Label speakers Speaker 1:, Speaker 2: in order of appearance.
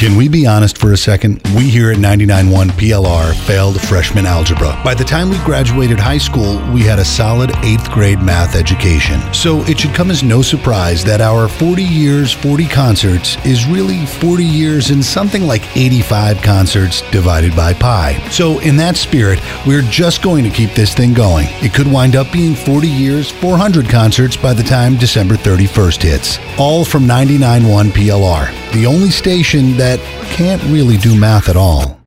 Speaker 1: Can we be honest for a second? We here at 99.1 PLR failed freshman algebra. By the time we graduated high school, we had a solid 8th grade math education. So it should come as no surprise that our 40 years, 40 concerts is really 40 years and something like 85 concerts divided by pi. So in that spirit, we're just going to keep this thing going. It could wind up being 40 years, 400 concerts by the time December 31st hits. All from 99.1 PLR, the only station that can't really do math at all.